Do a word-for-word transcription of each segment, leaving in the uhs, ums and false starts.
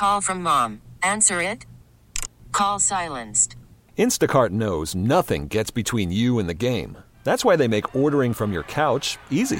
Call from mom. Answer it. Call silenced. Instacart knows nothing gets between you and the game. That's why they make ordering from your couch easy.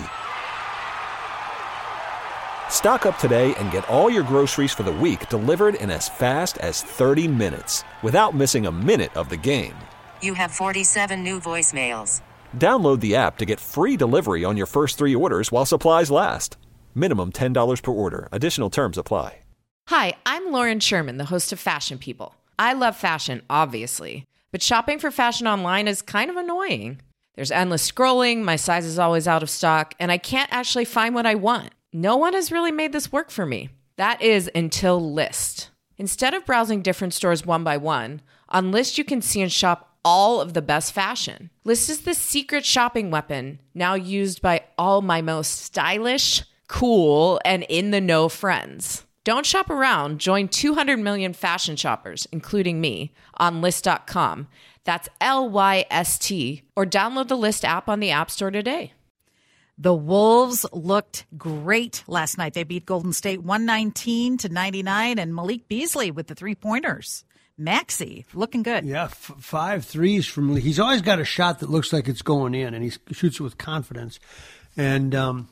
Stock up today and get all your groceries for the week delivered in as fast as thirty minutes without missing a minute of the game. You have forty-seven new voicemails. Download the app to get free delivery on your first three orders while supplies last. Minimum ten dollars per order. Additional terms apply. Hi, I'm Lauren Sherman, the host of Fashion People. I love fashion, obviously, but shopping for fashion online is kind of annoying. There's endless scrolling, my size is always out of stock, and I can't actually find what I want. No one has really made this work for me. That is until Lyst. Instead of browsing different stores one by one, on Lyst you can see and shop all of the best fashion. Lyst is the secret shopping weapon now used by all my most stylish, cool, and in-the-know friends. Don't shop around. Join two hundred million fashion shoppers, including me, on Lyst dot com. That's L Y S T. Or download the Lyst app on the App Store today. The Wolves looked great last night. They beat Golden State one nineteen to ninety-nine, and Malik Beasley with the three-pointers. Maxey looking good. Yeah, f- five threes from He's always got a shot that looks like it's going in, and he shoots it with confidence. And um,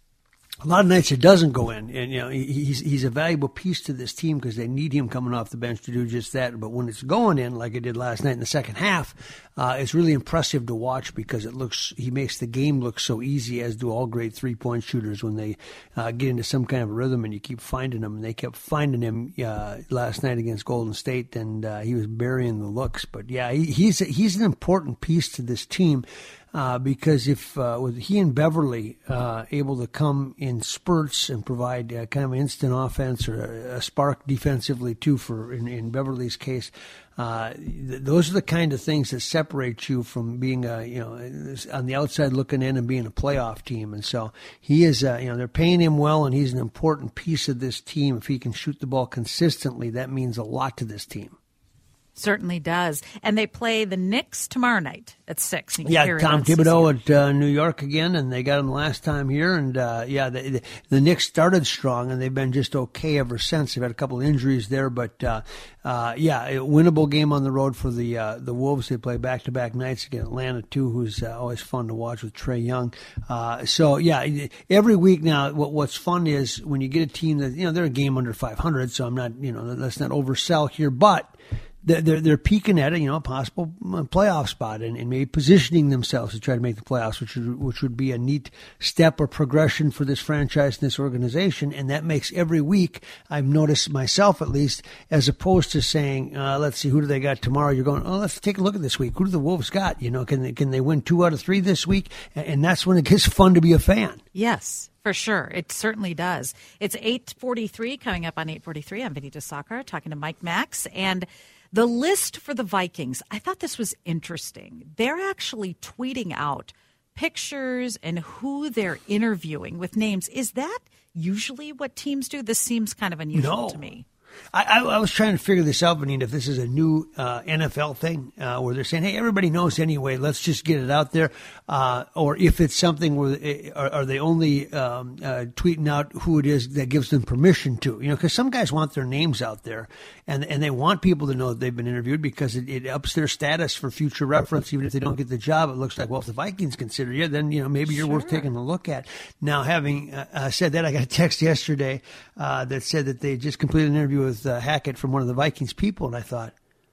a lot of nights it doesn't go in, and you know he, he's he's a valuable piece to this team because they need him coming off the bench to do just that. But when it's going in, like it did last night in the second half, uh, it's really impressive to watch because it looks he makes the game look so easy, as do all great three point shooters when they uh, get into some kind of a rhythm and you keep finding them. And they kept finding him uh, last night against Golden State, and uh, he was burying the looks. But yeah, he, he's he's an important piece to this team. Uh, because if uh, with he and Beverly uh, able to come in spurts and provide uh, kind of an instant offense or a, a spark defensively too, for in, in Beverly's case, uh, th- those are the kind of things that separate you from being a you know on the outside looking in and being a playoff team. And so he is uh, you know they're paying him well, and he's an important piece of this team. If he can shoot the ball consistently, that means a lot to this team. Certainly does. And they play the Knicks tomorrow night at six. Yeah, Tom Thibodeau at uh, New York again, and they got him last time here. And, uh, yeah, the, the, the Knicks started strong, and they've been just okay ever since. They've had a couple of injuries there. But, uh, uh, yeah, a winnable game on the road for the uh, the Wolves. They play back-to-back nights against Atlanta, too, who's uh, always fun to watch with Trae Young. Uh, so, yeah, every week now, what, what's fun is when you get a team that, you know, they're a game under five hundred, so I'm not, you know, let's not oversell here. But They're, they're peeking at a, you know, a possible playoff spot and, and maybe positioning themselves to try to make the playoffs, which would, which would be a neat step or progression for this franchise and this organization. And that makes every week, I've noticed myself at least, as opposed to saying, uh, let's see, who do they got tomorrow? You're going, oh, let's take a look at this week. Who do the Wolves got? You know, can they, can they win two out of three this week? And, and that's when it gets fun to be a fan. Yes. For sure. It certainly does. It's eight forty-three coming up on eight forty-three. I'm Vinita Sakar talking to Mike Max. And the list for the Vikings, I thought this was interesting. They're actually tweeting out pictures and who they're interviewing with names. Is that usually what teams do? This seems kind of unusual no. to me. I, I, I was trying to figure this out, Benita, if this is a new uh, N F L thing uh, where they're saying, hey, everybody knows anyway, let's just get it out there. Uh, or if it's something where uh, are, are they only um, uh, tweeting out who it is that gives them permission to? You know, because some guys want their names out there and and they want people to know that they've been interviewed because it, it ups their status for future reference. Even if they don't get the job, it looks like, well, if the Vikings consider you, then, you know, maybe you're sure. worth taking a look at. Now, having uh, said that, I got a text yesterday uh, that said that they just completed an interview with uh, Hackett from one of the Vikings people, and I thought,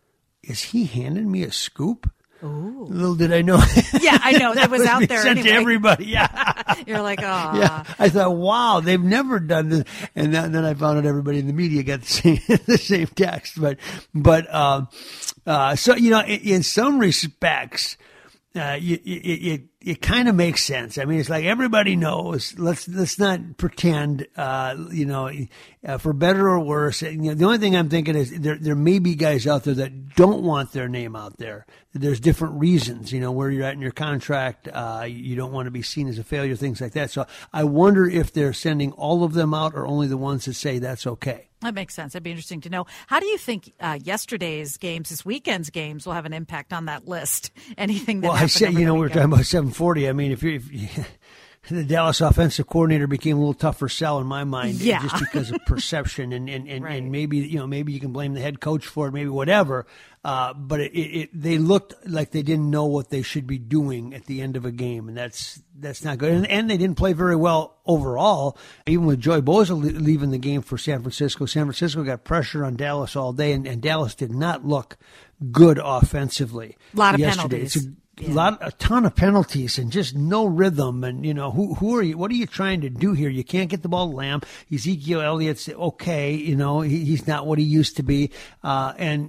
is he handing me a scoop? Ooh. Little did I know. Yeah, I know. that was, was out there sent anyway. to everybody. Yeah. You're like, oh. Yeah. I thought, wow, they've never done this. And then, then I found out everybody in the media got the same, the same text. But, but, um, uh, so, you know, in, in some respects, uh, it, it, it, it kind of makes sense. I mean, it's like everybody knows. Let's let's not pretend. Uh, you know, uh, for better or worse. You know, the only thing I'm thinking is there there may be guys out there that don't want their name out there. There's different reasons. You know, where you're at in your contract. Uh, you don't want to be seen as a failure. Things like that. So I wonder if they're sending all of them out or only the ones that say that's okay. That makes sense. It'd be interesting to know. How do you think uh, yesterday's games, this weekend's games, will have an impact on that list? Anything that well, happened I said, over you know, the we were weekend? talking about seven forty. I mean, if you, if you the Dallas offensive coordinator became a little tougher sell in my mind, yeah. just because of perception, and and, and, right. and maybe you know maybe you can blame the head coach for it, maybe whatever. Uh, but it, it, it, they looked like they didn't know what they should be doing at the end of a game, and that's that's not good. And, and they didn't play very well overall. Even with Joey Bosa leaving the game for San Francisco, San Francisco got pressure on Dallas all day, and, and Dallas did not look good offensively. A lot of yesterday. penalties. It's a, Yeah. A lot, a ton of penalties, and just no rhythm. And you know, who who are you? What are you trying to do here? You can't get the ball to Lamb. Ezekiel Elliott's okay. You know, he, he's not what he used to be. Uh, and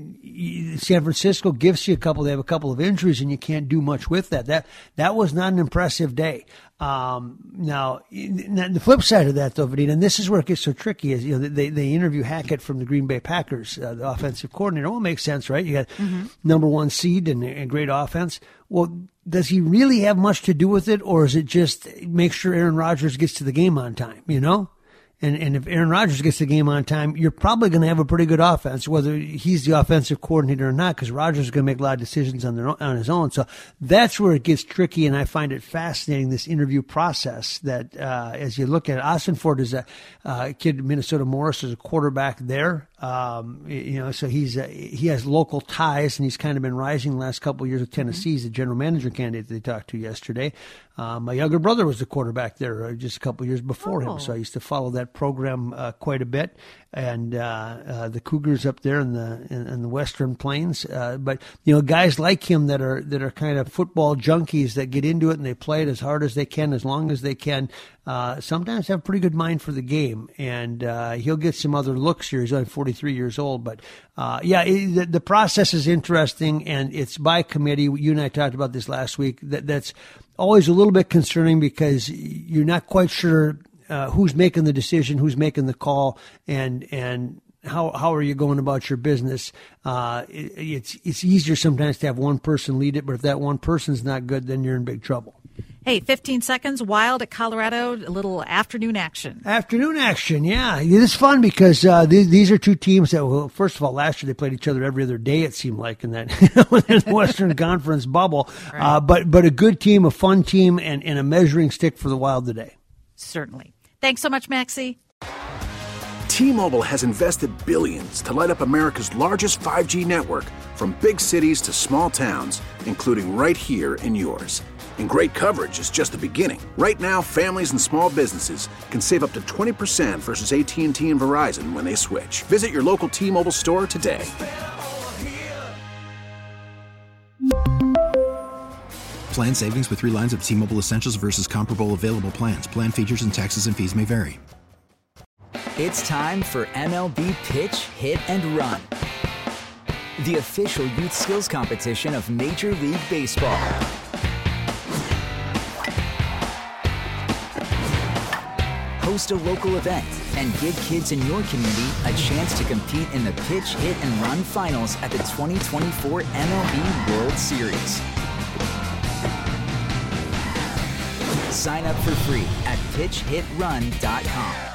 and San Francisco gives you a couple. They have a couple of injuries, and you can't do much with that. That that was not an impressive day. Um, now, the flip side of that, though, Vanita, and this is where it gets so tricky, is you know they they interview Hackett from the Green Bay Packers, uh, the offensive coordinator. Well, it makes sense, right? You got mm-hmm. number one seed and a great offense. Well, does he really have much to do with it, or is it just make sure Aaron Rodgers gets to the game on time? You know. And and if Aaron Rodgers gets the game on time, you're probably going to have a pretty good offense, whether he's the offensive coordinator or not, because Rodgers is going to make a lot of decisions on their own, on his own. So that's where it gets tricky, and I find it fascinating, this interview process. That uh, as you look at it, Ossenfort is a uh, kid, Minnesota Morris is a quarterback there. Um, you know, so he's uh, he has local ties, and he's kind of been rising the last couple of years with Tennessee. He's the general manager candidate they talked to yesterday. Uh, my younger brother was the quarterback there uh, just a couple of years before oh. him, so I used to follow that program uh, quite a bit. And uh, uh, the Cougars up there in the in, in the Western Plains, uh, but you know, guys like him that are that are kind of football junkies that get into it and they play it as hard as they can, as long as they can. Uh, sometimes have a pretty good mind for the game, and uh, he'll get some other looks here. He's only forty-three years old, but uh, yeah, it, the, the process is interesting, and it's by committee. You and I talked about this last week. That that's always a little bit concerning because you're not quite sure uh, who's making the decision, who's making the call, and and. How how are you going about your business? Uh, it, it's it's easier sometimes to have one person lead it, but if that one person's not good, then you're in big trouble. Hey, fifteen seconds, Wild at Colorado, a little afternoon action. Afternoon action, yeah. It is fun because uh, these, these are two teams that, well, first of all, last year they played each other every other day, it seemed like, in that in the Western Conference bubble. Right. Uh, but but a good team, a fun team, and, and a measuring stick for the Wild today. Certainly. Thanks so much, Maxie. T-Mobile has invested billions to light up America's largest five G network, from big cities to small towns, including right here in yours. And great coverage is just the beginning. Right now, families and small businesses can save up to twenty percent versus A T and T and Verizon when they switch. Visit your local T-Mobile store today. Plan savings with three lines of T-Mobile Essentials versus comparable available plans. Plan features and taxes and fees may vary. It's time for M L B Pitch, Hit, and Run, the official youth skills competition of Major League Baseball. Host a local event and give kids in your community a chance to compete in the Pitch, Hit, and Run finals at the twenty twenty-four M L B World Series. Sign up for free at pitch hit run dot com.